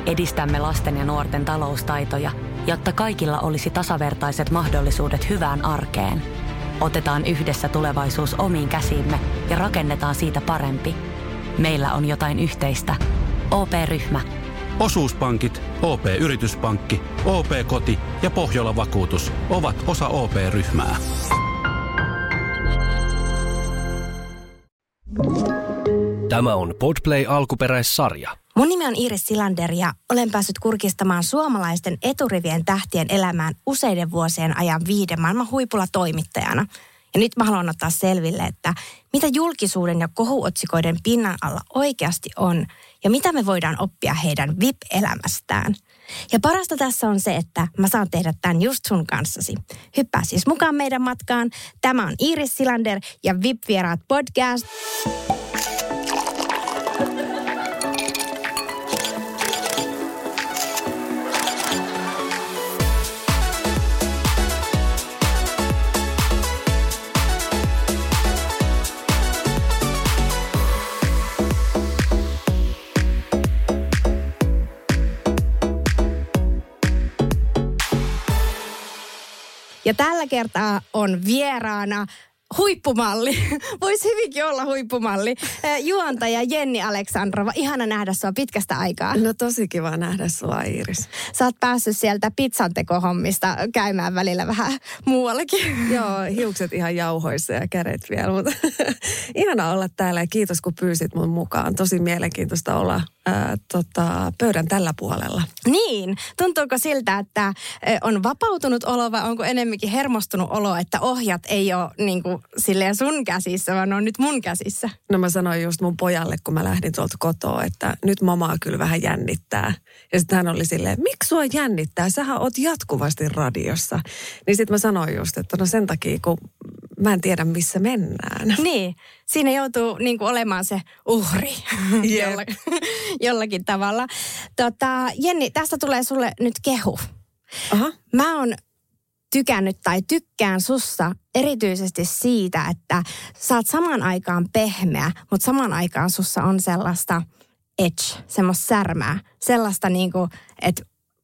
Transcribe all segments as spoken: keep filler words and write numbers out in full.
edistämme lasten ja nuorten taloustaitoja, jotta kaikilla olisi tasavertaiset mahdollisuudet hyvään arkeen. Otetaan yhdessä tulevaisuus omiin käsiimme ja rakennetaan siitä parempi. Meillä on jotain yhteistä. O P-ryhmä. Osuuspankit, O P-yrityspankki, O P-koti ja Pohjola-vakuutus ovat osa O P-ryhmää. Tämä on Podplay alkuperäissarja. Mun nimi on Iiris Silander ja olen päässyt kurkistamaan suomalaisten eturivien tähtien elämään useiden vuosien ajan viiden maailman huipulla toimittajana. Ja nyt mä haluan ottaa selville, että mitä julkisuuden ja kohuotsikoiden pinnan alla oikeasti on ja mitä me voidaan oppia heidän V I P-elämästään. Ja parasta tässä on se, että mä saan tehdä tämän just sun kanssasi. Hyppää siis mukaan meidän matkaan. Tämä on Iiris Silander ja V I P-vieraat podcast. Ja tällä kertaa on vieraana huippumalli. Voisi hyvinkin olla huippumalli. Juontaja Jenni Aleksandrova. Ihana nähdä sua pitkästä aikaa. No tosi kiva nähdä sua, Iiris. Sä oot päässyt sieltä pizzantekohommista käymään välillä vähän muuallakin. Joo, hiukset ihan jauhoissa ja kädet vielä. Mutta ihana olla täällä ja kiitos kun pyysit mun mukaan. Tosi mielenkiintoista olla ää, tota, pöydän tällä puolella. Niin. Tuntuuko siltä, että on vapautunut olo vai onko enemmänkin hermostunut olo, että ohjat ei ole niin kuin silleen sun käsissä, vaan on nyt mun käsissä? No mä sanoin just mun pojalle, kun mä lähdin tuolta kotoa, että nyt mamaa kyllä vähän jännittää. Ja sitten hän oli silleen, miksi sua jännittää? Sähän oot jatkuvasti radiossa. Niin sitten mä sanoin just, että no sen takia, kun mä en tiedä, missä mennään. Niin, siinä joutuu niin kuin olemaan se uhri yep. jollakin, jollakin tavalla. Tota, Jenni, tästä tulee sulle nyt kehu. Aha. Mä oon tykännyt tai tykkään sussa erityisesti siitä, että sä oot samaan aikaan pehmeä, mutta samaan aikaan sussa on sellaista edge, semmoista särmää, sellaista niinku, että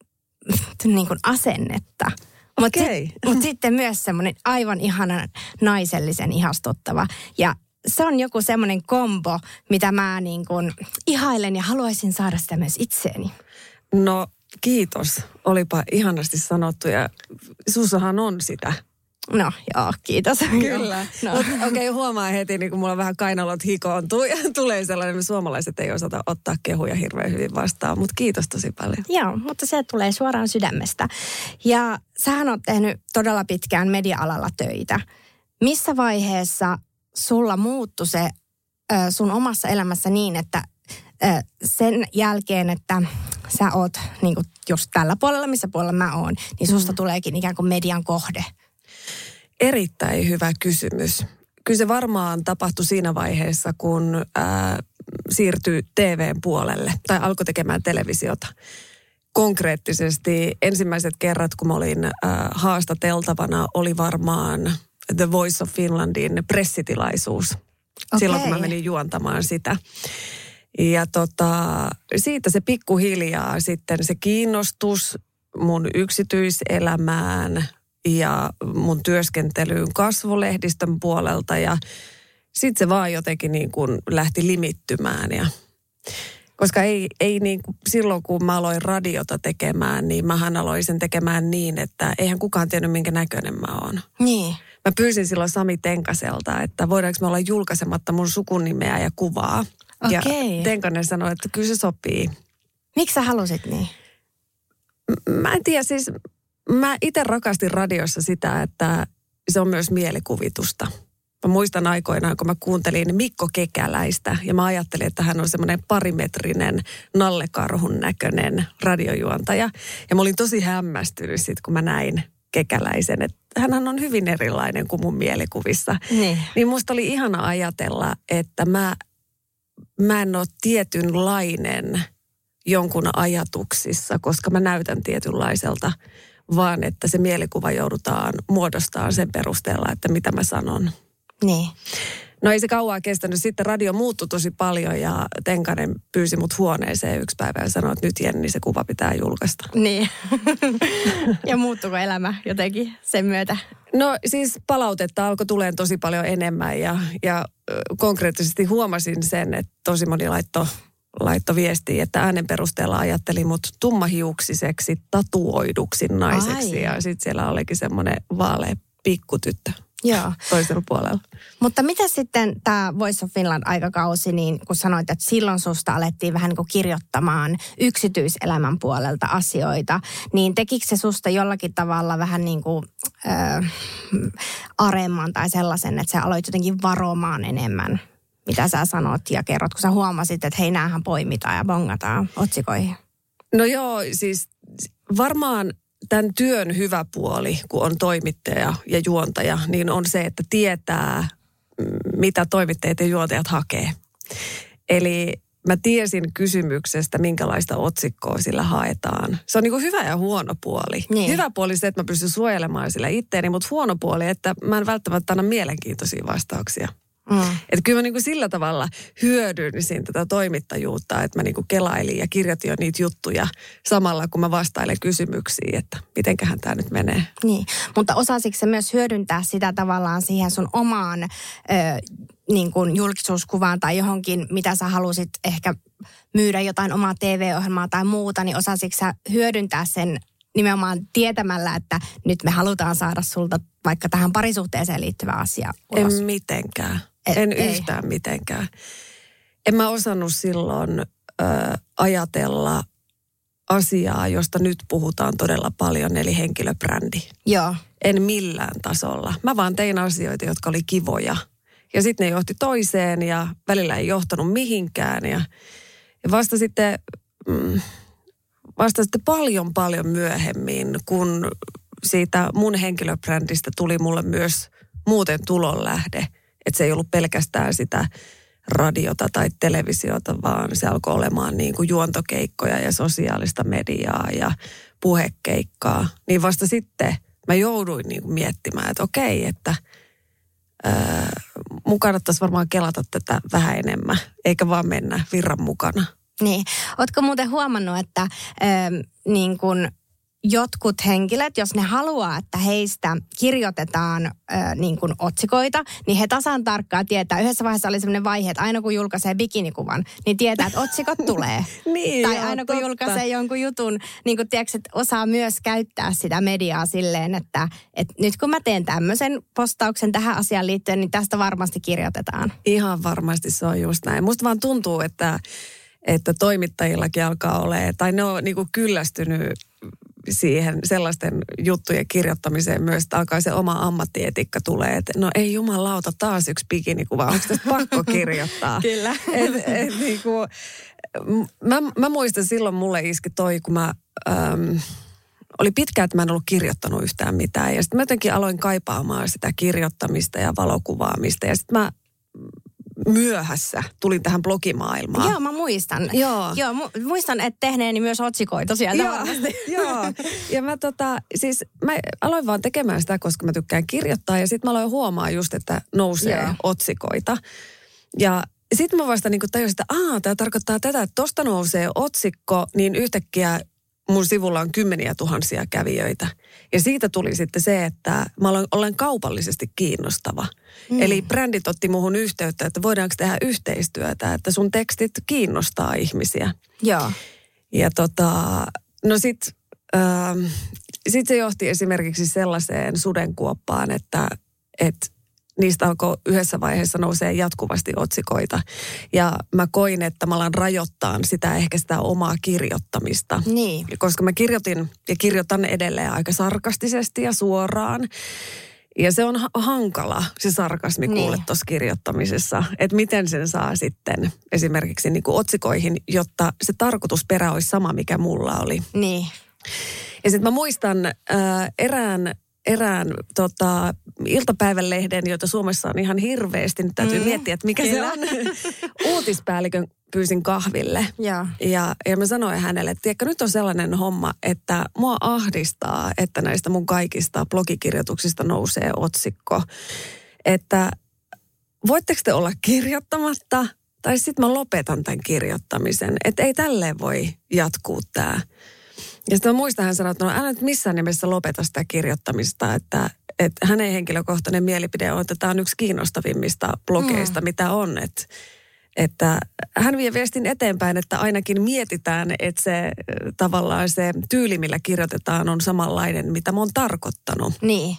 niinku asennetta. Mutta okay. sit, mut sitten myös semmoinen aivan ihana naisellisen ihastuttava. Ja se on joku semmoinen kombo, mitä mä niinku ihailen ja haluaisin saada sitä myös itseeni. No kiitos. Olipa ihanasti sanottu ja sussahan on sitä. No joo, kiitos. Kyllä. No. Okei, okay, huomaa heti, niin kun mulla vähän kainalot hikoontuu ja tulee sellainen, että suomalaiset ei osata ottaa kehuja hirveän hyvin vastaan, mutta kiitos tosi paljon. Joo, mutta se tulee suoraan sydämestä. Ja sähän oot tehnyt todella pitkään media-alalla töitä. Missä vaiheessa sulla muuttui se ö, sun omassa elämässä niin, että ö, sen jälkeen, että sä oot niin kuin just tällä puolella, missä puolella mä oon, niin susta mm. tuleekin ikään kuin median kohde? Erittäin hyvä kysymys. Kyllä se varmaan tapahtui siinä vaiheessa, kun ää, siirtyi T V:n puolelle tai alkoi tekemään televisiota. Konkreettisesti ensimmäiset kerrat, kun mä olin ää, haastateltavana, oli varmaan The Voice of Finlandin pressitilaisuus. Okay. Silloin, kun mä menin juontamaan sitä. Ja tota, siitä se pikkuhiljaa sitten se kiinnostus mun yksityiselämään ja mun työskentelyyn kasvolehdistön puolelta ja sitten se vaan jotenkin niin kuin lähti limittymään. Ja, koska ei, ei niin kuin, silloin kun mä aloin radiota tekemään, niin mähän aloin sen tekemään niin, että eihän kukaan tiennyt minkä näköinen mä oon. Niin. Mä pyysin silloin Sami Tenkaselta, että voidaanko me olla julkaisematta mun sukunimeä ja kuvaa. Okei. Ja Tenkanen sanoi, että kyllä se sopii. Miksi sä halusit niin? Mä en tiedä, siis mä itse rakastin radiossa sitä, että se on myös mielikuvitusta. Mä muistan aikoinaan, kun mä kuuntelin Mikko Kekäläistä ja mä ajattelin, että hän on semmoinen parimetrinen, nallekarhun näköinen radiojuontaja. Ja mä olin tosi hämmästynyt sit, kun mä näin Kekäläisen, että hänhän on hyvin erilainen kuin mun mielikuvissa. Niin. Niin musta oli ihana ajatella, että mä, mä en ole tietynlainen jonkun ajatuksissa, koska mä näytän tietynlaiselta, vaan että se mielikuva joudutaan muodostamaan sen perusteella, että mitä mä sanon. Niin. No ei se kauaa kestänyt. Sitten radio muuttui tosi paljon ja Tenkanen pyysi mut huoneeseen yksi päivä ja sanoi, että nyt Jenni se kuva pitää julkaista. Niin. Ja muuttuiko elämä jotenkin sen myötä? No siis palautetta alkoi tulemaan tosi paljon enemmän ja, ja konkreettisesti huomasin sen, että tosi moni laittoi laitto viestiä, että äänen perusteella ajatteli mut tummahiuksiseksi tatuoiduksi naiseksi. Ai. Ja sitten siellä olikin semmoinen vaalea pikkutyttö. Joo. Toisella puolella. Mutta mitä sitten tämä Voice of Finland aikakausi, niin kun sanoit, että silloin susta alettiin vähän niin kuin kirjoittamaan yksityiselämän puolelta asioita, niin tekikö se susta jollakin tavalla vähän niin kuin äh, aremman tai sellaisen, että sä aloit jotenkin varomaan enemmän, mitä sä sanot ja kerrot, kun sä huomasit, että hei, näähän poimitaan ja bongataan otsikoihin? No joo, siis varmaan tämän työn hyvä puoli, kun on toimittaja ja juontaja, niin on se, että tietää, mitä toimittajat ja juontajat hakee. Eli mä tiesin kysymyksestä, minkälaista otsikkoa sillä haetaan. Se on niin kuin hyvä ja huono puoli. Niin. Hyvä puoli se, että mä pystyn suojelemaan sillä itteeni, mutta huono puoli, että mä en välttämättä anna mielenkiintoisia vastauksia. Mm. Että kyllä mä niin kuin sillä tavalla hyödynsin tätä toimittajuutta, että mä niin kuin kelailin ja kirjoitin jo niitä juttuja samalla, kun mä vastailen kysymyksiin, että mitenköhän tämä nyt menee. Niin, mutta osasitko sä myös hyödyntää sitä tavallaan siihen sun omaan ö, niin kuin julkisuuskuvaan tai johonkin, mitä sä halusit ehkä myydä jotain omaa T V-ohjelmaa tai muuta, niin osasitko sä hyödyntää sen nimenomaan tietämällä, että nyt me halutaan saada sulta vaikka tähän parisuhteeseen liittyvä asia ulos? En mitenkään. Et, en ei. yhtään mitenkään. En mä osannut silloin ö, ajatella asiaa, josta nyt puhutaan todella paljon, eli henkilöbrändi. Joo. En millään tasolla. Mä vaan tein asioita, jotka oli kivoja. Ja sitten ne johti toiseen ja välillä ei johtanut mihinkään. Ja, ja vasta sitten... Mm, Vasta sitten paljon paljon myöhemmin, kun siitä mun henkilöbrändistä tuli mulle myös muuten tulonlähde. Että se ei ollut pelkästään sitä radiota tai televisiota, vaan se alkoi olemaan niin kuin juontokeikkoja ja sosiaalista mediaa ja puhekeikkaa. Niin vasta sitten mä jouduin niin kuin miettimään, että okei, että ää, mun kannattaisi varmaan kelata tätä vähän enemmän, eikä vaan mennä virran mukana. Niin. Ootko muuten huomannut, että ähm, niin kun jotkut henkilöt, jos ne haluaa, että heistä kirjoitetaan äh, niin kun otsikoita, niin he tasan tarkkaan tietää. Yhdessä vaiheessa oli sellainen vaihe, että aina kun julkaisee bikinikuvan, niin tietää, että otsikot tulee. Niin, tai joo, aina kun totta. julkaisee jonkun jutun, niin kun tiedätkö, että osaa myös käyttää sitä mediaa silleen, että, että nyt kun mä teen tämmöisen postauksen tähän asiaan liittyen, niin tästä varmasti kirjoitetaan. Ihan varmasti se on just näin. Musta vaan tuntuu, että että toimittajillakin alkaa olemaan, tai ne on niin kuin kyllästynyt siihen sellaisten juttujen kirjoittamiseen myös, että alkaa se oma ammattietiikka tulee, että no ei jumalauta, taas yksi bikinikuva, onko tästä pakko kirjoittaa? Kyllä. Et, et, niin kuin, mä, mä muistan silloin mulle iski toi, kun mä, äm, oli pitkään, että mä en ollut kirjoittanut yhtään mitään, ja sitten mä jotenkin aloin kaipaamaan sitä kirjoittamista ja valokuvaamista, ja sitten mä myöhässä tulin tähän blogimaailmaan. Joo, mä muistan. Joo. Joo, mu- muistan, että tehneeni myös otsikoita sieltä varmasti. Joo, ja mä tota, siis mä aloin vaan tekemään sitä, koska mä tykkään kirjoittaa, ja sitten mä aloin huomaa just, että nousee Joo. otsikoita. Ja sitten mä vasta niin tajusin, että aah, tämä tarkoittaa tätä, että tosta nousee otsikko, niin yhtäkkiä mun sivulla on kymmeniä tuhansia kävijöitä. Ja siitä tuli sitten se, että mä olen, olen kaupallisesti kiinnostava. Mm. Eli brändit otti muhun yhteyttä, että voidaanko tehdä yhteistyötä, että sun tekstit kiinnostaa ihmisiä. Joo. Ja tota, no sit, ähm, sit se johti esimerkiksi sellaiseen sudenkuoppaan, että et niistä alkoi yhdessä vaiheessa nousee jatkuvasti otsikoita. Ja mä koin, että mä alan rajoittaa sitä ehkä sitä omaa kirjoittamista. Niin. Koska mä kirjoitin ja kirjoitan edelleen aika sarkastisesti ja suoraan. Ja se on ha- hankala, se sarkasmi niin. kuule tuossa kirjoittamisessa. Että miten sen saa sitten esimerkiksi niin kuin otsikoihin, jotta se tarkoitusperä olisi sama, mikä mulla oli. Niin. Ja sitten mä muistan äh, erään... erään tota, iltapäivälehden, jota Suomessa on ihan hirveästi. Nyt täytyy mm. miettiä, että mikä Kyllä. se on. Uutispäällikön pyysin kahville. Ja, ja, ja mä sanoin hänelle, että tiedätkö, nyt on sellainen homma, että mua ahdistaa, että näistä mun kaikista blogikirjoituksista nousee otsikko. Että voitteko te olla kirjoittamatta? Tai sitten mä lopetan tämän kirjoittamisen. Että ei tälleen voi jatkuu tämä. Ja sitten mä muistan, hän sanoi, että no älä nyt missään nimessä lopeta sitä kirjoittamista, että, että hänen henkilökohtainen mielipide on, että tämä on yksi kiinnostavimmista blogeista, mm. mitä on. Että, että hän vie viestin eteenpäin, että ainakin mietitään, että se tavallaan se tyyli, millä kirjoitetaan, on samanlainen, mitä mä oon tarkoittanut. Niin.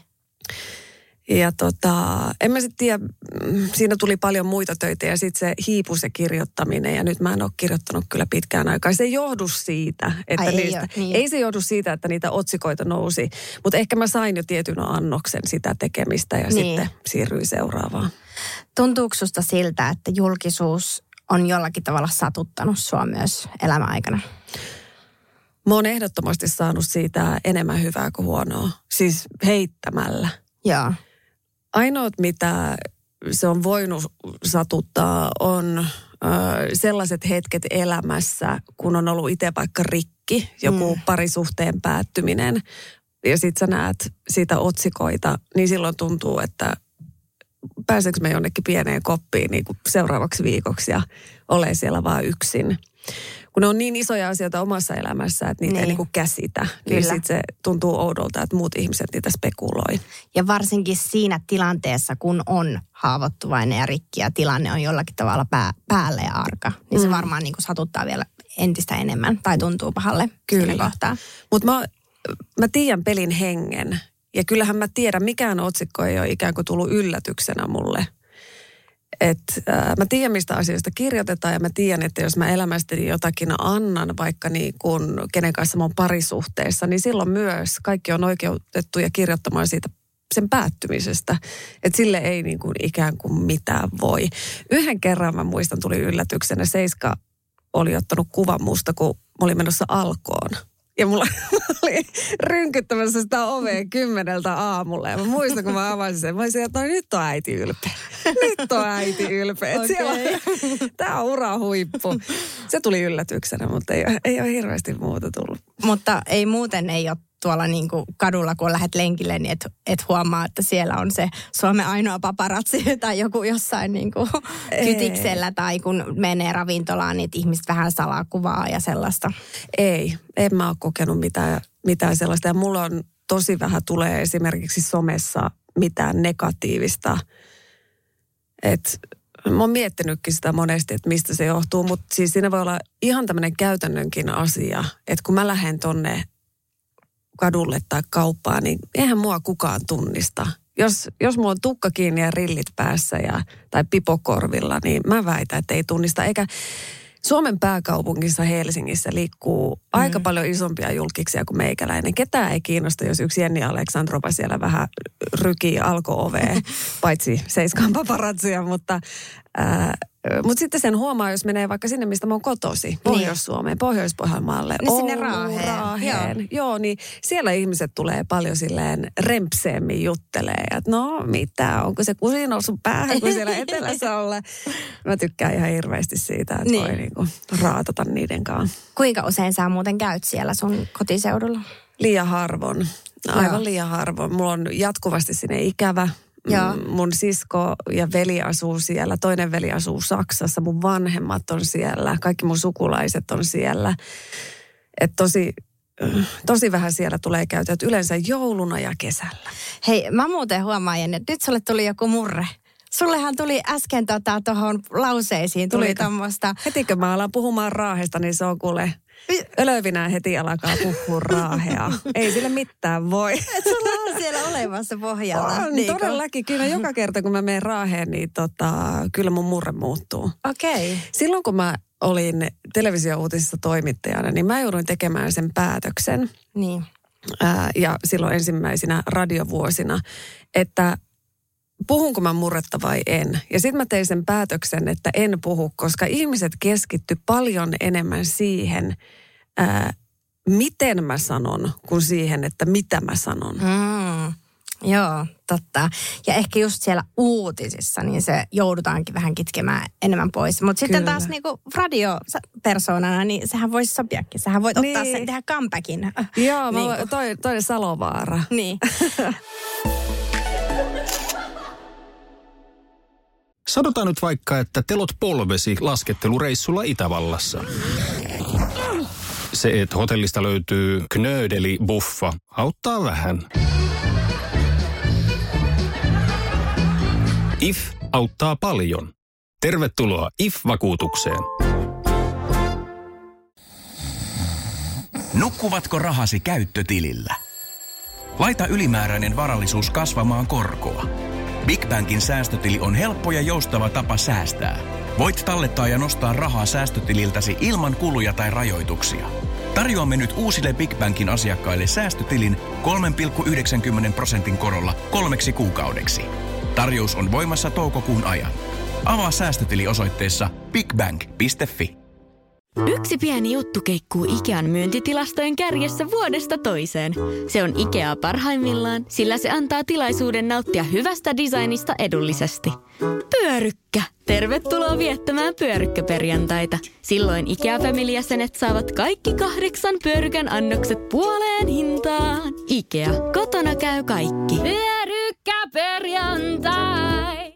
Ja tota, en mä sitten tiedä, siinä tuli paljon muita töitä ja sitten se hiipui se kirjoittaminen ja nyt mä en ole kirjoittanut kyllä pitkään aikaa. Se ei johdu siitä, että Ai, niistä, ei, niin. ei se johdu siitä, että niitä otsikoita nousi, mutta ehkä mä sain jo tietyn annoksen sitä tekemistä ja niin. sitten siirryin seuraavaan. Tuntuuko susta siltä, että julkisuus on jollakin tavalla satuttanut sua myös elämäaikana? Mä oon ehdottomasti saanut siitä enemmän hyvää kuin huonoa, siis heittämällä. Joo. Ainoat, mitä se on voinut satuttaa, on ö, sellaiset hetket elämässä, kun on ollut itse vaikka rikki, joku mm. parisuhteen päättyminen, ja sit sä näet siitä otsikoita, niin silloin tuntuu, että pääseekö me jonnekin pieneen koppiin niin kuin seuraavaksi viikoksi ja ole siellä vaan yksin. Kun ne on niin isoja asioita omassa elämässä, että niitä niin. ei niin kuin käsitä, Kyllä. niin sitten se tuntuu oudolta, että muut ihmiset niitä spekuloi. Ja varsinkin siinä tilanteessa, kun on haavoittuvainen ja rikki ja tilanne on jollakin tavalla pää, päällä ja arka, niin mm. se varmaan niin kuin satuttaa vielä entistä enemmän tai tuntuu pahalle Kyllä. kohtaa. Mutta mä, mä tiedän pelin hengen ja kyllähän mä tiedän, mikään otsikko ei ole ikään kuin tullut yllätyksenä mulle. Että äh, mä tiedän, mistä asioista kirjoitetaan ja mä tiedän, että jos mä elämästäni jotakin annan, vaikka niin kun kenen kanssa mä oon parisuhteessa, niin silloin myös kaikki on oikeutettuja kirjoittamaan siitä sen päättymisestä. Että sille ei niin kuin ikään kuin mitään voi. Yhden kerran mä muistan, tuli yllätyksenä, Seiska oli ottanut kuvan musta, kun mä olin menossa Alkoon. Ja mulla oli rynkyttämässä sitä ovea kymmeneltä aamulla. Ja mä muistan, kun mä avasin sen. Mä olisin, että no, nyt on äiti ylpeä. Nyt on äiti ylpeä. Okay. Tämä on ura huippu. Se tuli yllätyksenä, mutta ei, ei ole hirveästi muuta tullut. Mutta ei muuten ei ole tuolla niin kuin kadulla, kun lähdet lenkille, niin et, et huomaa, että siellä on se Suomen ainoa paparazzi tai joku jossain niin kuin kytiksellä tai kun menee ravintolaan, niin ihmiset vähän salaa kuvaa ja sellaista. Ei, en mä ole kokenut mitään, mitään sellaista. Ja mulla on tosi vähän tulee esimerkiksi somessa mitään negatiivista. Että mä oon miettinytkin sitä monesti, että mistä se johtuu, mutta siis siinä voi olla ihan tämmöinen käytännönkin asia, että kun mä lähden tonne kadulle tai kauppaan, niin eihän mua kukaan tunnista. Jos, jos mulla on tukka kiinni ja rillit päässä ja, tai pipokorvilla, niin mä väitän, että ei tunnista. Eikä Suomen pääkaupungissa Helsingissä liikkuu mm. aika paljon isompia julkiksia kuin meikäläinen. Ketään ei kiinnosta, jos yksi Jenni Aleksandrova siellä vähän rykii alko-ovea, paitsi Seiskaan paparazzuja, mutta... Ää, Mutta sitten sen huomaa, jos menee vaikka sinne, mistä mä oon kotosi, Pohjois-Suomeen, Pohjois-Pohjanmaalle. Niin sinne Raaheen. Raaheen. Joo. Joo, niin siellä ihmiset tulee paljon silleen rempseemmin juttelee. Että no mitä, onko se kusi noussut päähän, kun siellä etelässä ollaan. Mä tykkään ihan hirveästi siitä, että niin. voi niinku raatata niiden kanssa. Kuinka usein sä muuten käyt siellä sun kotiseudulla? Liian harvoin. Aivan Joo. liian harvoin. Mulla on jatkuvasti sinne ikävä. Joo. Mun sisko ja veli asuu siellä, toinen veli asuu Saksassa, mun vanhemmat on siellä, kaikki mun sukulaiset on siellä. Että tosi, tosi vähän siellä tulee käytyä, yleensä jouluna ja kesällä. Hei, mä muuten huomaan, Jenni, että nyt sulle tuli joku murre. Sullehan tuli äsken tuohon tota, lauseisiin, tuli tommoista... Hetikö mä alan puhumaan Raahesta, niin se on kuule... Ölövinään heti alkaa puhua Raahea. Ei sille mitään voi. Et sulla on siellä olemassa pohjalla. On, niin todellakin. Kyllä joka kerta, kun mä menen Raaheen, niin tota, kyllä mun murre muuttuu. Okei. Okay. Silloin, kun mä olin televisiouutisissa toimittajana, niin mä jouduin tekemään sen päätöksen. Niin. Ää, ja silloin ensimmäisinä radiovuosina, että puhunko mä murretta vai en. Ja sitten mä tein sen päätöksen, että en puhu, koska ihmiset keskitty paljon enemmän siihen, ää, miten mä sanon, kuin siihen, että mitä mä sanon. Mm, joo, totta. Ja ehkä just siellä uutisissa, niin se joudutaankin vähän kitkemään enemmän pois. Mutta sitten taas niinku radiopersonana, niin sehän voisi sopiakin. Sähän voit ottaa niin. sen, tehdä comebackin. Joo, niin mä, toi, toi Salovaara. Niin. Sanotaan nyt vaikka, että telot polvesi laskettelureissulla Itävallassa. Se, että hotellista löytyy knöydeli-buffa, auttaa vähän. I F auttaa paljon. Tervetuloa I F-vakuutukseen. Nukkuvatko rahasi käyttötilillä? Laita ylimääräinen varallisuus kasvamaan korkoa. Big Bankin säästötili on helppo ja joustava tapa säästää. Voit tallettaa ja nostaa rahaa säästötililtäsi ilman kuluja tai rajoituksia. Tarjoamme nyt uusille Big Bankin asiakkaille säästötilin kolme pilkku yhdeksänkymmentä prosentin korolla kolmeksi kuukaudeksi. Tarjous on voimassa toukokuun ajan. Avaa säästötili osoitteessa bigbank piste fi. Yksi pieni juttu keikkuu Ikean myyntitilastojen kärjessä vuodesta toiseen. Se on Ikea parhaimmillaan, sillä se antaa tilaisuuden nauttia hyvästä designista edullisesti. Pyörykkä! Tervetuloa viettämään pyörykkäperjantaita. Silloin Ikea-familijäsenet saavat kaikki kahdeksan pyörykän annokset puoleen hintaan. Ikea, kotona käy kaikki. Pyörykkäperjantai!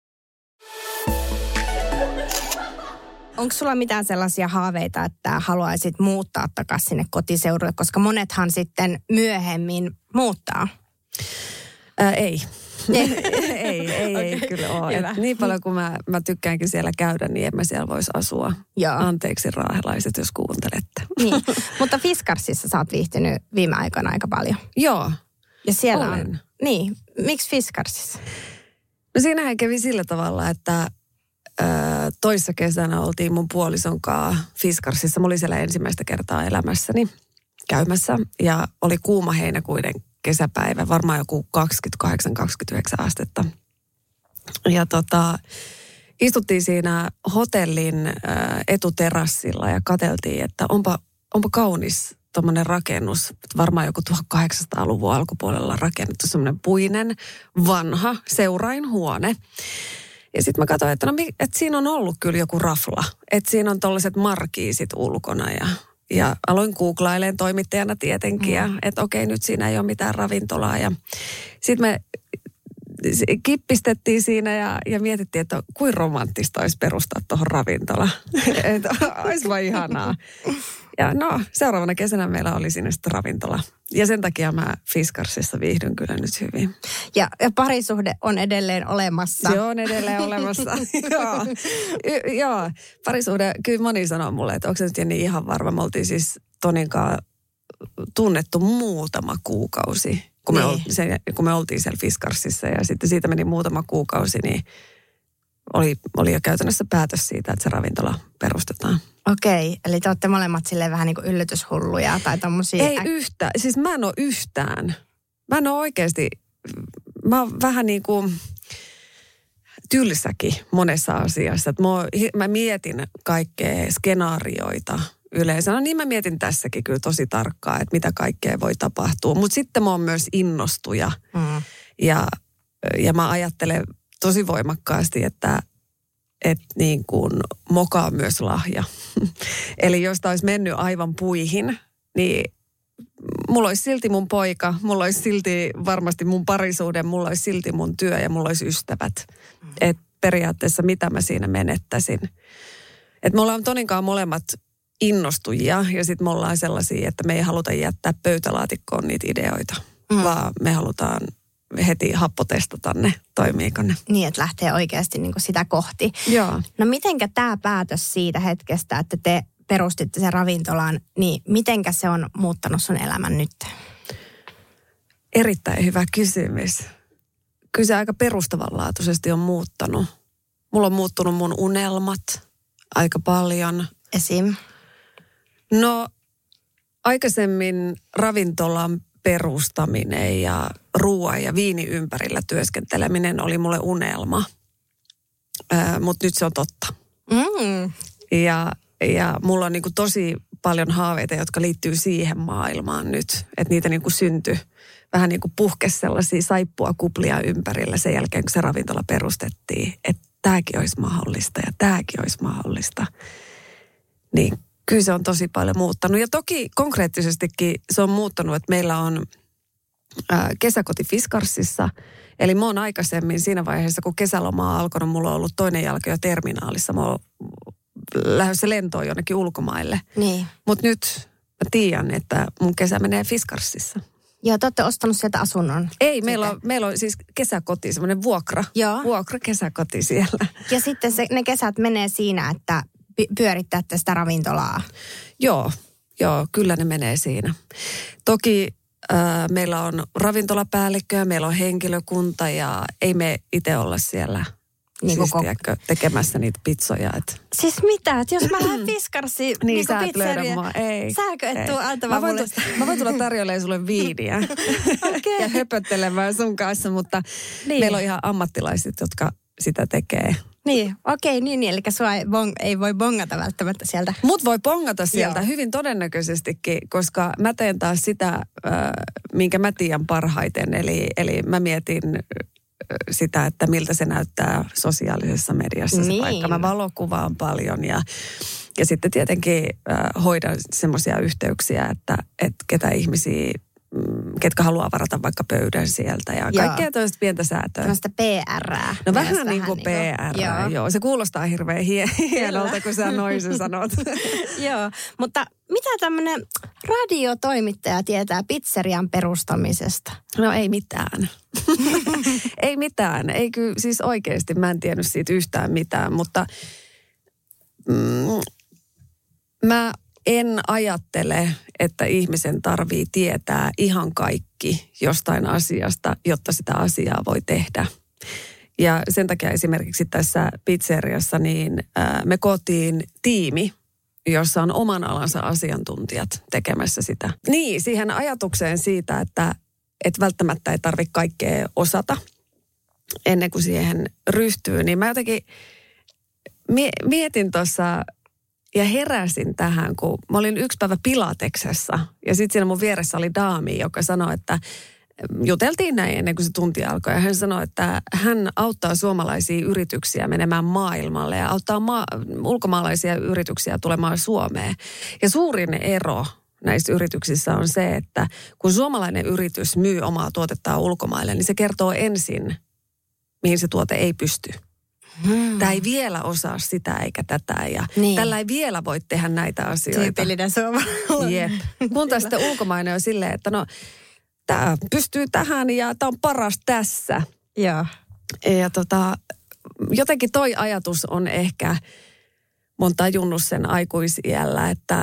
Onko sulla mitään sellaisia haaveita, että haluaisit muuttaa takaisin sinne kotiseudulle, koska monethan sitten myöhemmin muuttaa? Ää, ei. ei, ei, ei, ei okay. Kyllä ole. Niin paljon kuin mä, mä tykkäänkin siellä käydä, niin en mä siellä voisi asua. Joo. Anteeksi raahelaiset, jos kuuntelette. Niin, mutta Fiskarsissa sä oot viihtynyt viime aikoina aika paljon. Joo, ja siellä olen. On, niin, miksi Fiskarsissa? No siinähän kävi sillä tavalla, että toissa kesänä oltiin mun puolison kanssa Fiskarsissa. Mä olin siellä ensimmäistä kertaa elämässäni käymässä ja oli kuuma heinäkuinen kesäpäivä, varmaan joku kaksikymmentäkahdeksan kaksikymmentäyhdeksän astetta. Ja tota, istuttiin siinä hotellin ä, etuterassilla ja katseltiin, että onpa, onpa kaunis tommoinen rakennus. Varmaan joku tuhatkahdeksansataaluvun alkupuolella rakennettu semmoinen puinen, vanha seurainhuone. Ja sitten mä katsoin, että, no, että siinä on ollut kyllä joku rafla. Että siinä on tollaiset markiisit ulkona ja, ja aloin googlailemaan toimittajana tietenkin. Ja, että okei, nyt siinä ei ole mitään ravintolaa. Ja sitten me kippistettiin siinä ja, ja mietittiin, että kuin romanttista olisi perustaa tuohon ravintola. Että olisi vaan ihanaa. Ja no, seuraavana kesänä meillä oli sinne sitten ravintola. Ja sen takia mä Fiskarsissa viihdyn kyllä nyt hyvin. Ja, ja parisuhde on edelleen olemassa. Se on edelleen olemassa. Joo. Y- joo, parisuhde, kyllä moni sanoo mulle, että onko se nyt niin ihan varma. Me oltiin siis Toninkaan tunnettu muutama kuukausi, kun me, niin. oltiin, sen, kun me oltiin siellä Fiskarsissa. Ja sitten siitä meni muutama kuukausi, niin oli, oli jo käytännössä päätös siitä, että se ravintola perustetaan. Okei, eli te olette molemmat silleen vähän niin kuin yllätyshulluja tai tommosia. Ei yhtään, siis mä en ole yhtään. Mä en ole oikeasti, mä oon vähän niin kuin tylsäkin monessa asiassa. Että mä, mä mietin kaikkea skenaarioita yleensä. No niin mä mietin tässäkin kyllä tosi tarkkaan, että mitä kaikkea voi tapahtua. Mutta sitten mä oon myös innostuja mm. ja, ja mä ajattelen tosi voimakkaasti, että että niin kuin moka on myös lahja. Eli jos tämä olisi mennyt aivan puihin, niin mulla olisi silti mun poika, mulla olisi silti varmasti mun parisuuden, mulla olisi silti mun työ ja mulla olisi ystävät. Mm. Että periaatteessa mitä mä siinä menettäisin. Että me ollaan Toninkaan molemmat innostujia ja sitten me ollaan sellaisia, että me ei haluta jättää pöytälaatikkoon niitä ideoita, mm. vaan me halutaan heti happotestata ne, toimiiko ne. Niin, että lähtee oikeasti niin kuin sitä kohti. Joo. No mitenkä tämä päätös siitä hetkestä, että te perustitte sen ravintolan, niin mitenkä se on muuttanut sun elämän nyt? Erittäin hyvä kysymys. Kyllä se aika perustavanlaatuisesti on muuttanut. Mulla on muuttunut mun unelmat aika paljon. Esim? No aikaisemmin ravintolan perustaminen ja ruoan ja viini ympärillä työskenteleminen oli mulle unelma. Äh, mutta nyt se on totta. Mm. Ja, ja mulla on niinku tosi paljon haaveita, jotka liittyy siihen maailmaan nyt. Että niitä niinku syntyi vähän niin kuin puhkesi sellaisia saippua kuplia ympärillä sen jälkeen, kun se ravintola perustettiin. Että tämäkin olisi mahdollista ja tämäkin olisi mahdollista. Niin kyllä se on tosi paljon muuttanut. Ja toki konkreettisestikin se on muuttanut, että meillä on ää, kesäkoti Fiskarsissa Eli mä oon aikaisemmin siinä vaiheessa, kun kesälomaa on alkanut, mulla on ollut toinen jalka jo terminaalissa. Mä oon lähdössä lentoon jonnekin ulkomaille. Niin. Mutta nyt mä tiedän, että mun kesä menee Fiskarsissa. Joo, te olette ostanut sieltä asunnon. Ei, meillä on, meillä on siis kesäkoti, semmoinen vuokra. Joo. Vuokra kesäkoti siellä. Ja sitten se, ne kesät menee siinä, että pyörittäette sitä ravintolaa. Joo, joo, kyllä ne menee siinä. Toki äh, meillä on ravintolapäällikkö, meillä on henkilökunta ja ei me itse olla siellä niin siis, tiedätkö, tekemässä niitä pizzoja. Et. Siis mitä? Et jos mä lähden Fiskarsiin niin, niin sä et löydä mua. Ei. Sääkö et tuu antamaan mä mulle tu- mä voin tulla tarjoilemaan sulle viiniä okay. ja höpöttelemään sun kanssa, mutta niin. meillä on ihan ammattilaiset, jotka sitä tekee. Niin, okei, okay, niin, niin, eli sua ei, bong, ei voi bongata välttämättä sieltä. Mut voi bongata sieltä Joo. hyvin todennäköisestikin, koska mä teen taas sitä, äh, minkä mä tiedän parhaiten. Eli, eli mä mietin sitä, että miltä se näyttää sosiaalisessa mediassa niin. se paikka. Mä valokuvaan paljon ja, ja sitten tietenkin äh, hoidan semmoisia yhteyksiä, että et ketä ihmisiä, ketkä haluaa varata vaikka pöydän sieltä ja kaikkea toista pientä säätöä. Tällaista P R:ää. No vähän niin kuin P R, joo. joo. Se kuulostaa hirveän hie- hienolta, kun sä noin sen sanot. Joo, mutta mitä tämmöinen radiotoimittaja tietää pizzerian perustamisesta? No ei mitään. ei mitään. Ei kyllä, siis oikeasti mä en tiennyt siitä yhtään mitään, mutta mm, mä en ajattele, että ihmisen tarvii tietää ihan kaikki jostain asiasta, jotta sitä asiaa voi tehdä. Ja sen takia esimerkiksi tässä pizzeriassa niin ää, me kootiin tiimi, jossa on oman alansa asiantuntijat tekemässä sitä. Niin, siihen ajatukseen siitä, että et välttämättä ei tarvitse kaikkea osata ennen kuin siihen ryhtyy, niin mä jotenkin mietin tuossa ja heräsin tähän, kun mä olin yksi päivä Pilateksessa ja sitten siinä mun vieressä oli daami, joka sanoi, että juteltiin näin ennen kuin se tunti alkoi. Ja hän sanoi, että hän auttaa suomalaisia yrityksiä menemään maailmalle ja auttaa maa, ulkomaalaisia yrityksiä tulemaan Suomeen. Ja suurin ero näissä yrityksissä on se, että kun suomalainen yritys myy omaa tuotettaan ulkomaille, niin se kertoo ensin, mihin se tuote ei pysty. Hmm. Tämä ei vielä osaa sitä eikä tätä ja niin. Tällä ei vielä voi tehdä näitä asioita. Tyypillinen suomalainen. Jep. Kun taas sitten ulkomainen on silleen, että no tämä pystyy tähän ja tämä on paras tässä. Joo. Ja tota, jotenkin toi ajatus on ehkä, mä oon tajunnut sen aikuisiällä, että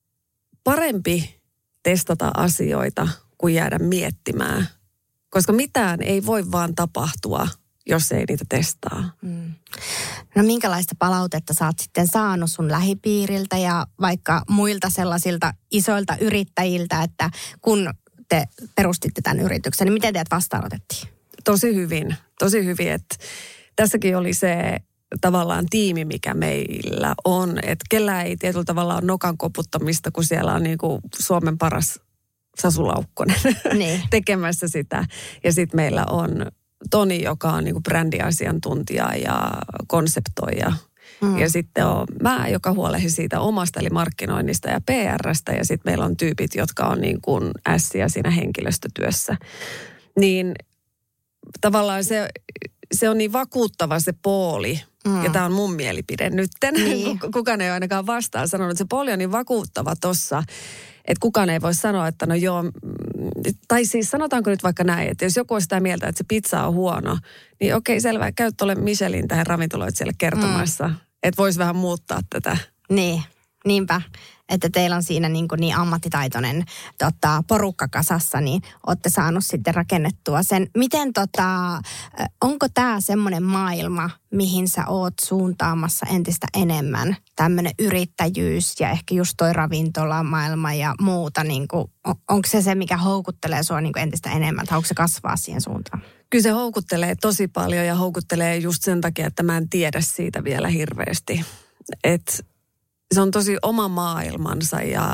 parempi testata asioita kuin jäädä miettimään. Koska mitään ei voi vaan tapahtua, jos ei niitä testaa. Mm. No minkälaista palautetta sä oot sitten saanut sun lähipiiriltä ja vaikka muilta sellaisilta isoilta yrittäjiltä, että kun te perustitte tämän yrityksen, niin miten teidät vastaanotettiin? Tosi hyvin, tosi hyvin. Että tässäkin oli se tavallaan tiimi, mikä meillä on. Että kellä ei tietyllä tavalla ole nokan koputtamista, kun siellä on niin kuin Suomen paras Sasu Laukkonen niin. tekemässä sitä. Ja sitten meillä on Toni, joka on niin kuin brändiasiantuntija ja konseptoija. Mm. Ja sitten on mä, joka huolehdin siitä omasta, eli markkinoinnista ja P R:stä. Ja sitten meillä on tyypit, jotka on niin kuin ässiä siinä henkilöstötyössä. Niin tavallaan se, se on niin vakuuttava se pooli. Mm. Ja tämä on mun mielipide nytten. Niin. Kukaan ei ole ainakaan vastaan sanonut, että se pooli on niin vakuuttava tossa, että kukaan ei voi sanoa, että no joo, tai siis sanotaanko nyt vaikka näin, että jos joku on sitä mieltä, että se pizza on huono, niin okei, selvä, käy tuolle Michelin tähän ravintoloitsijalle kertomassa, mm. että voisi vähän muuttaa tätä. Niin, niinpä, että teillä on siinä niin, niin ammattitaitoinen tota, porukka kasassa, niin olette saanut sitten rakennettua sen. Miten tota, onko tämä semmoinen maailma, mihin sä oot suuntaamassa entistä enemmän? Tämmöinen yrittäjyys ja ehkä just toi ravintolamaailma ja muuta, niin kuin, on, onko se se, mikä houkuttelee sua niin kuin entistä enemmän, tai onko se kasvaa siihen suuntaan? Kyllä se houkuttelee tosi paljon ja houkuttelee just sen takia, että mä en tiedä siitä vielä hirveästi. Että se on tosi oma maailmansa ja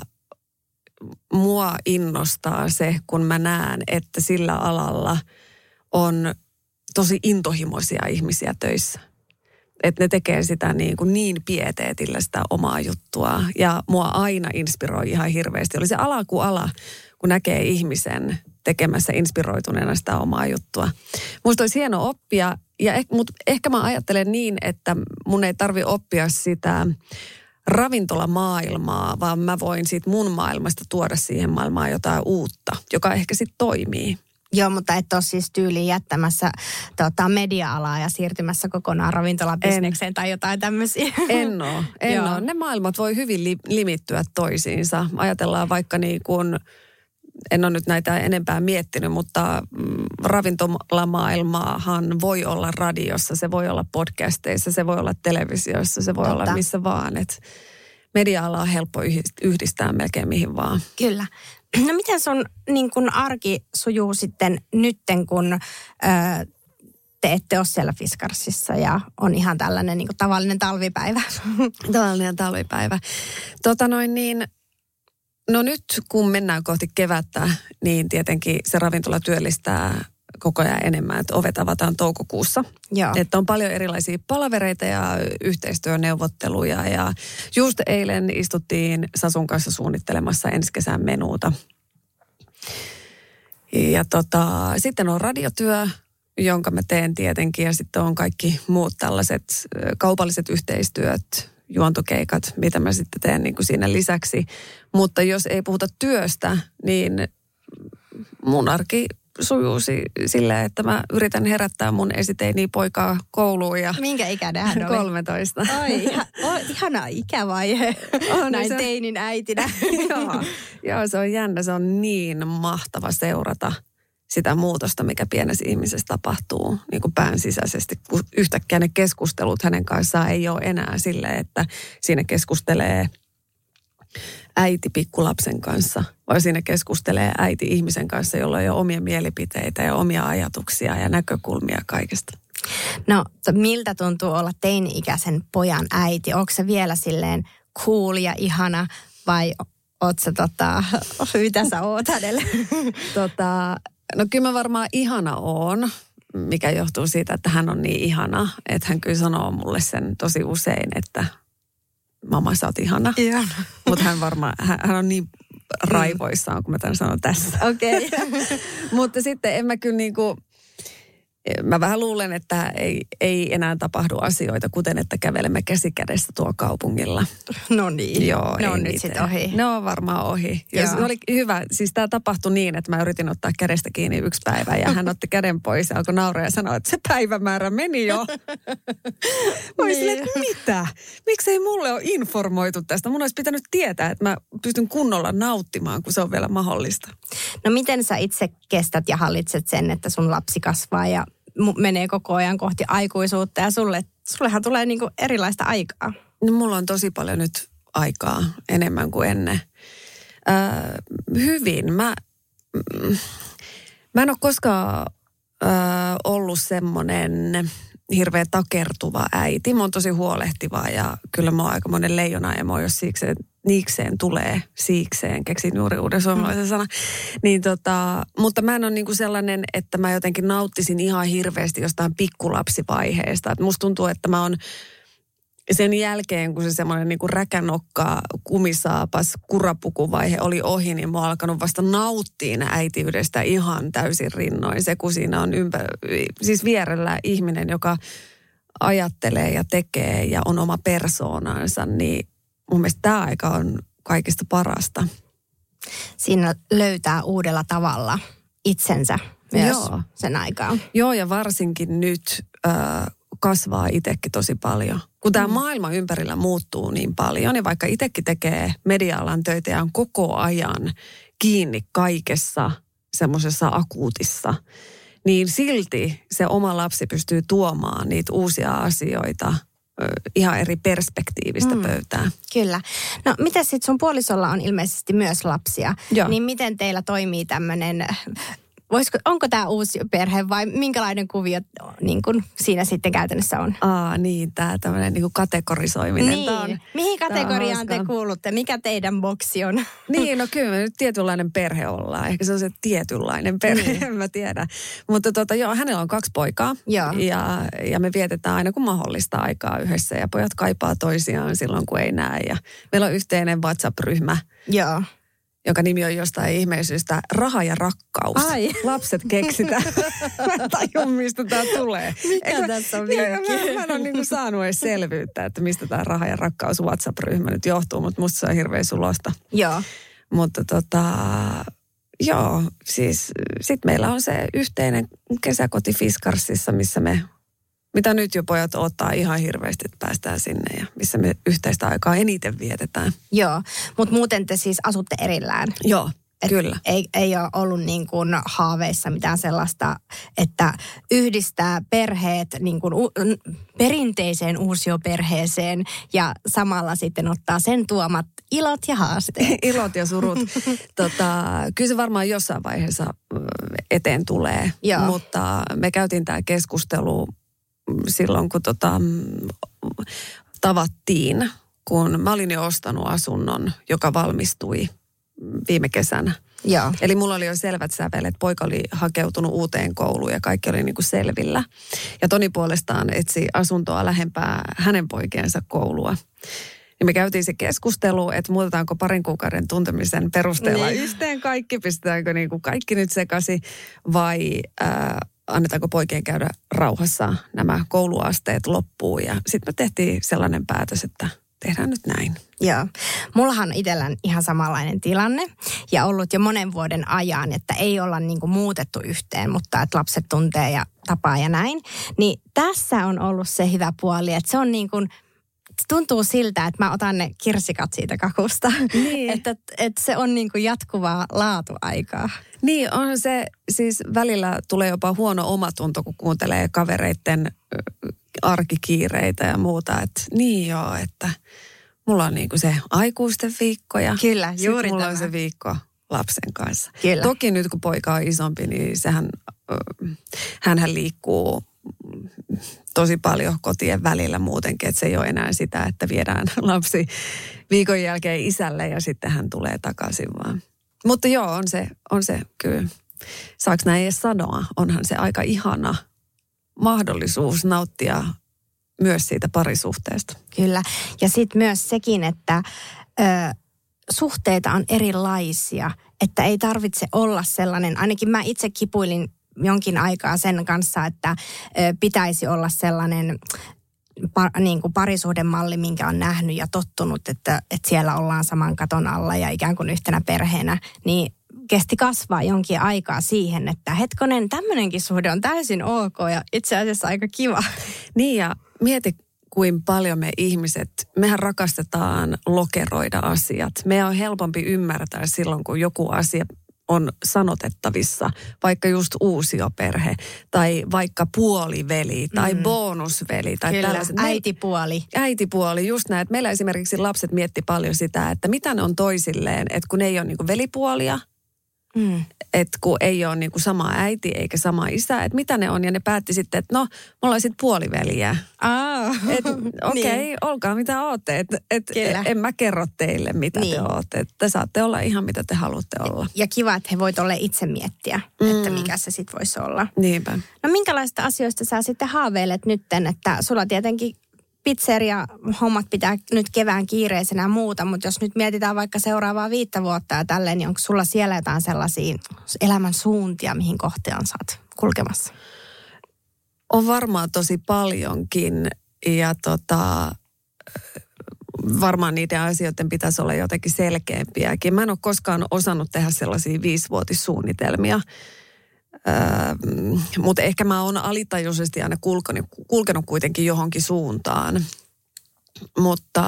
mua innostaa se, kun mä näen, että sillä alalla on tosi intohimoisia ihmisiä töissä. Että ne tekee sitä niin, kuin niin pieteetillä sitä omaa juttua. Ja mua aina inspiroi ihan hirveästi. Oli se ala kuin ala, kun näkee ihmisen tekemässä inspiroituneena sitä omaa juttua. Musta olisi hieno oppia, ja eh, mutta ehkä mä ajattelen niin, että mun ei tarvi oppia sitä ravintolamaailmaa, vaan mä voin siitä mun maailmasta tuoda siihen maailmaan jotain uutta, joka ehkä sitten toimii. Joo, mutta et ole siis tyyliin jättämässä tota, media-alaa ja siirtymässä kokonaan ravintolabisnekseen tai jotain tämmöisiä. En ole, en ole. Ne maailmat voi hyvin li- limittyä toisiinsa. Ajatellaan vaikka niin kuin, en ole nyt näitä enempää miettinyt, mutta mm, ravintolamaailmaahan voi olla radiossa, se voi olla podcasteissa, se voi olla televisiossa, se voi Totta. olla missä vaan. Et media-alaa on helppo yhdistää melkein mihin vaan. Kyllä. No miten sun niin kun arki sujuu sitten nytten, kun ö, te ette ole siellä Fiskarsissa ja on ihan tällainen niin kun tavallinen talvipäivä? Tavallinen talvipäivä. Tota noin niin, no nyt kun mennään kohti kevättä, niin tietenkin se ravintola työllistää koko ajan enemmän, että ovet avataan toukokuussa. Joo. Että on paljon erilaisia palavereita ja yhteistyöneuvotteluja ja just eilen istuttiin Sasun kanssa suunnittelemassa ensi kesän menuuta. Ja tota, sitten on radiotyö, jonka mä teen tietenkin ja sitten on kaikki muut tällaiset kaupalliset yhteistyöt, juontokeikat, mitä mä sitten teen niin kuin siinä lisäksi. Mutta jos ei puhuta työstä, niin mun arki sujuu silleen, että mä yritän herättää mun esiteiniä poikaa kouluun. Ja minkä ikäinen hän oli? kolmetoista. Ai, ihan, ihana ikävaihe. On, näin se teinin äitinä. Joo, joo, se on jännä. Se on niin mahtava seurata sitä muutosta, mikä pienessä ihmisessä tapahtuu niin kuin pään sisäisesti. Yhtäkkiä ne keskustelut hänen kanssaan ei ole enää silleen, että siinä keskustelee äiti pikkulapsen kanssa, vai siinä keskustelee äiti ihmisen kanssa, jolla on jo omia mielipiteitä ja omia ajatuksia ja näkökulmia kaikesta. No, miltä tuntuu olla teini-ikäisen pojan äiti? Onko se vielä silleen cool ja ihana vai oot sä tota, mitä sä oot hänelle? tota, no kyllä mä varmaan ihana oon, mikä johtuu siitä, että hän on niin ihana, että hän kyllä sanoo mulle sen tosi usein, että mamma, sä oot ihana. Ihana. Mutta hän varmaan, hän, hän on niin raivoissaan, kun mä tämän sanon tässä. Okei. Okay. Mutta sitten en mä kyllä niinku, mä vähän luulen, että ei, ei enää tapahdu asioita, kuten että kävelemme käsikädessä tuo kaupungilla. No niin. Joo, ne on nyt sitten ohi. Ne on varmaan ohi. Ja se oli hyvä. Siis tämä tapahtui niin, että mä yritin ottaa kädestä kiinni yksi päivä ja hän otti käden pois ja alkoi nauraa ja sanoi, että se päivämäärä meni jo. Mä olin silleen, että mitä? Miksei mulle ole informoitu tästä? Mun olisi pitänyt tietää, että mä pystyn kunnolla nauttimaan, kun se on vielä mahdollista. No miten sä itse kestät ja hallitset sen, että sun lapsi kasvaa ja menee koko ajan kohti aikuisuutta ja sulle, sullehan tulee niinku erilaista aikaa? No mulla on tosi paljon nyt aikaa, enemmän kuin ennen. Öö, hyvin. Mä, mm, mä en ole koskaan öö, ollut semmoinen hirveä takertuva äiti. Mä oon tosi huolehtiva ja kyllä mä oon aika monen leijonaemo, jos siikseen, niikseen tulee siikseen, keksin juuri uuden suomalaisen mm. sanan. Niin tota, mutta mä en ole niinku sellainen, että mä jotenkin nauttisin ihan hirveästi jostain pikkulapsivaiheesta. Et musta tuntuu, että mä oon sen jälkeen, kun se semmoinen niinku räkänokka, kumisaapas, kurapukuvaihe oli ohi, niin mä oon alkanut vasta nauttiin äitiydestä ihan täysin rinnoin. Se, kun siinä on ympä, siis vierellä ihminen, joka ajattelee ja tekee ja on oma persoonansa, niin mun mielestä tämä aika on kaikista parasta. Siinä löytää uudella tavalla itsensä myös Joo. sen aikaa. Joo, ja varsinkin nyt äh, kasvaa itsekin tosi paljon. Kun tämä mm. maailma ympärillä muuttuu niin paljon, ja vaikka itsekin tekee media-alan töitä ja on koko ajan kiinni kaikessa semmoisessa akuutissa, niin silti se oma lapsi pystyy tuomaan niitä uusia asioita ihan eri perspektiivistä mm. pöytään. Kyllä. No miten sitten sun puolisolla on ilmeisesti myös lapsia, Joo. niin miten teillä toimii tämmöinen, voisiko, onko tämä uusi perhe vai minkälainen kuvio niin kun siinä sitten käytännössä on? Aa niin, tämä tämmöinen niin kuin kategorisoiminen. Niin. On, mihin kategoriaan te kuulutte? Mikä teidän boksi on? Niin, no kyllä me nyt tietynlainen perhe ollaan. Ehkä se on se tietynlainen perhe, niin. en mä tiedä. Mutta tota, joo, hänellä on kaksi poikaa. Joo. Ja, ja me vietetään aina kun mahdollista aikaa yhdessä. Ja pojat kaipaa toisiaan silloin, kun ei näe. Ja meillä on yhteinen WhatsApp-ryhmä. Joo. jonka nimi on jostain ihmeisyystä Raha ja rakkaus. Ai. Lapset keksitään. Mä en tajua, mistä tämä tulee. Mikä Eikö, tässä on vinkki? Mä, mä en ole niinku saanut edes selvyyttä, että mistä tämä Raha ja rakkaus WhatsApp-ryhmä nyt johtuu, mutta musta se on hirveän sulosta. Joo. Mutta tota, joo, siis sit meillä on se yhteinen kesäkoti Fiskarsissa, missä me, mitä nyt jo pojat ottaa ihan hirveästi, että päästään sinne ja missä me yhteistä aikaa eniten vietetään. Joo, mutta muuten te siis asutte erillään. Joo, et kyllä. Ei, ei ole ollut niin kuin haaveissa mitään sellaista, että yhdistää perheet niin kuin u- perinteiseen uusioperheeseen ja samalla sitten ottaa sen tuomat ilot ja haasteet. Ilot ja surut. tota, kyllä se varmaan jossain vaiheessa eteen tulee, Joo. mutta me käytiin tämä keskustelu silloin, kun tota, tavattiin, kun mä olin jo ostanut asunnon, joka valmistui viime kesänä. Joo. Eli mulla oli jo selvät sävelet. Poika oli hakeutunut uuteen kouluun ja kaikki oli niin kuin selvillä. Ja Toni puolestaan etsi asuntoa lähempää hänen poikiensa koulua. Ja me käytiin se keskustelu, että muutetaanko parin kuukauden tuntemisen perusteella niin. yhteen kaikki, pistetäänkö niin kuin kaikki nyt sekaisin vai äh, annetaanko poikien käydä rauhassa nämä kouluasteet loppuun. Ja sitten me tehtiin sellainen päätös, että tehdään nyt näin. Joo. Mullahan on itsellään ihan samanlainen tilanne ja ollut jo monen vuoden ajan, että ei olla niinku muutettu yhteen, mutta että lapset tuntee ja tapaa ja näin. Niin tässä on ollut se hyvä puoli, että se on niin kuin, tuntuu siltä, että mä otan ne kirsikat siitä kakusta. Niin. että, että se on niin kuin jatkuvaa laatuaikaa. Niin, on se, siis välillä tulee jopa huono omatunto, kun kuuntelee kavereiden arkikiireitä ja muuta. Että niin joo, että mulla on niinku se aikuisten viikko ja Kyllä, juuri mulla tämä. on se viikko lapsen kanssa. Kyllä. Toki nyt kun poika on isompi, niin sehän, hänhän liikkuu tosi paljon kotien välillä muutenkin, että se ei ole enää sitä, että viedään lapsi viikon jälkeen isälle ja sitten hän tulee takaisin vaan. Mutta joo, on se, on se kyllä. Saaks näin edes sanoa? Onhan se aika ihana mahdollisuus nauttia myös siitä parisuhteesta. Kyllä. Ja sitten myös sekin, että ö, suhteita on erilaisia, että ei tarvitse olla sellainen, ainakin mä itse kipuilin jonkin aikaa sen kanssa, että ö, pitäisi olla sellainen pa, niin kuin parisuhdemalli, minkä on nähnyt ja tottunut, että, että siellä ollaan saman katon alla ja ikään kuin yhtenä perheenä, niin kesti kasvaa jonkin aikaa siihen, että hetkonen, tämmöinenkin suhde on täysin ok ja itse asiassa aika kiva. Niin ja mieti, kuin paljon me ihmiset, mehän rakastetaan lokeroida asiat. Meidän on helpompi ymmärtää silloin, kun joku asia on sanotettavissa, vaikka just uusioperhe tai vaikka puoliveli tai mm. bonusveli. Tai Kyllä, tällaiset. äitipuoli. Äitipuoli, just näin. Että meillä esimerkiksi lapset mietti paljon sitä, että mitä ne on toisilleen, että kun ne ei ole niin kuin velipuolia, mm. että kun ei ole niin kuin sama äiti eikä sama isä, että mitä ne on. Ja ne päätti sitten, että no, me ollaan sitten puoliveliä. Ah, Että okei, okay, niin. olkaa mitä ootte. Että et, Kyllä. en mä kerro teille, mitä niin. te ootte. Että te saatte olla ihan mitä te haluatte olla. Ja kiva, että he voit olla itse miettiä, mm. että mikä se sitten voisi olla. Niinpä. No minkälaista asioista sä sitten haaveilet nytten, että sulla tietenkin pizzeria-hommat pitää nyt kevään kiireisenä ja muuta, mutta jos nyt mietitään vaikka seuraavaa viittä vuotta ja tälleen, niin onko sulla siellä jotain sellaisia elämän suuntia, mihin kohtaan sä oot kulkemassa? On varmaan tosi paljonkin ja tota, varmaan niiden asioiden pitäisi olla jotenkin selkeämpiäkin. Mä en ole koskaan osannut tehdä sellaisia viisivuotissuunnitelmia. Öö, mutta ehkä mä oon alitajuisesti aina kulkenut, kulkenut kuitenkin johonkin suuntaan. Mutta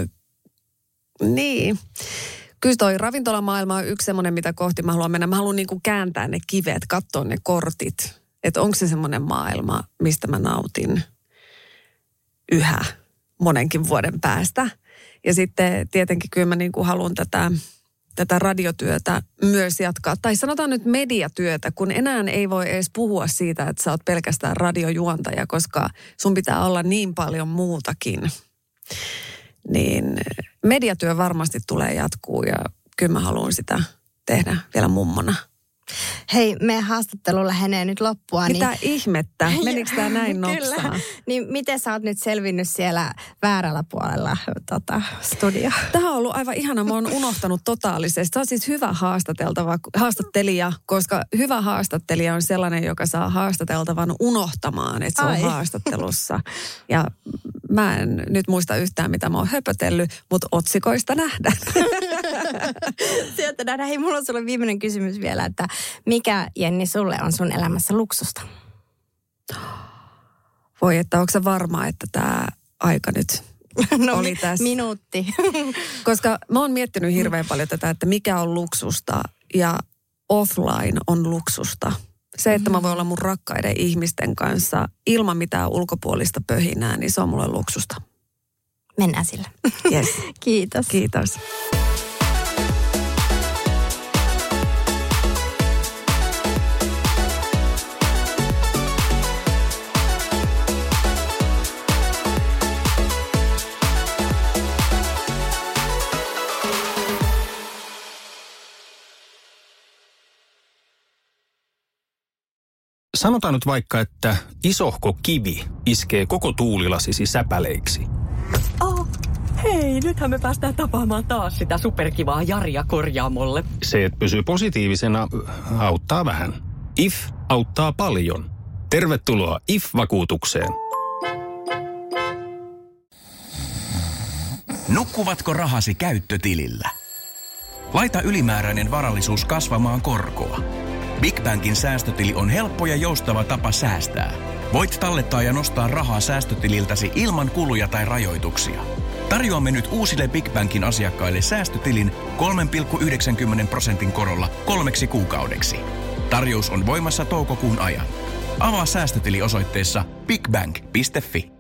niin, kyllä toi ravintolamaailma on yksi semmoinen, mitä kohti mä haluan mennä. Mä haluan niinku kääntää ne kivet, katsoa ne kortit. Että onko se semmoinen maailma, mistä mä nautin yhä monenkin vuoden päästä. Ja sitten tietenkin kyllä mä niinku haluan tätä... tätä radiotyötä myös jatkaa. Tai sanotaan nyt mediatyötä, kun enää ei voi edes puhua siitä, että sä oot pelkästään radiojuontaja, koska sun pitää olla niin paljon muutakin. Niin mediatyö varmasti tulee jatkuu ja kyllä mä haluan sitä tehdä vielä mummona. Hei, meidän haastattelu lähenee nyt loppua. Mitä niin... ihmettä? Menikö tämä näin nopsaa? Kyllä. Niin miten sä oot nyt selvinnyt siellä väärällä puolella tota, studio? Tämä on ollut aivan ihana. Mä oon unohtanut totaalisesti. Sä oot siis hyvä haastateltava, haastattelija, koska hyvä haastattelija on sellainen, joka saa haastateltavan unohtamaan, että se on Ai. haastattelussa. Ja mä en nyt muista yhtään, mitä mä oon höpötellyt, mutta otsikoista nähdään. Sieltä nähdään. Hei, mulla on sulle viimeinen kysymys vielä, että mikä, Jenni, sulle on sun elämässä luksusta? Voi, että onko sä varma, että tämä aika nyt no, oli tässä? Minuutti. Koska mä oon miettinyt hirveän paljon tätä, että mikä on luksusta ja offline on luksusta. Se, että mä voin olla mun rakkaiden ihmisten kanssa ilman mitään ulkopuolista pöhinää, niin se on mulle luksusta. Mennään sillä. Yes. Kiitos. Kiitos. Sanotaan nyt vaikka, että isohko kivi iskee koko tuulilasisi säpäleiksi. Oh, hei, nythän me päästään tapaamaan taas sitä superkivaa Jaria korjaamolle. Se, että pysyy positiivisena, auttaa vähän. I F auttaa paljon. Tervetuloa I F-vakuutukseen. Nukkuvatko rahasi käyttötilillä? Laita ylimääräinen varallisuus kasvamaan korkoa. Big Bankin säästötili on helppo ja joustava tapa säästää. Voit tallettaa ja nostaa rahaa säästötililtäsi ilman kuluja tai rajoituksia. Tarjoamme nyt uusille Big Bankin asiakkaille säästötilin kolme pilkku yhdeksänkymmentä prosentin korolla kolmeksi kuukaudeksi. Tarjous on voimassa toukokuun ajan. Avaa säästötili osoitteessa bigbank piste fi.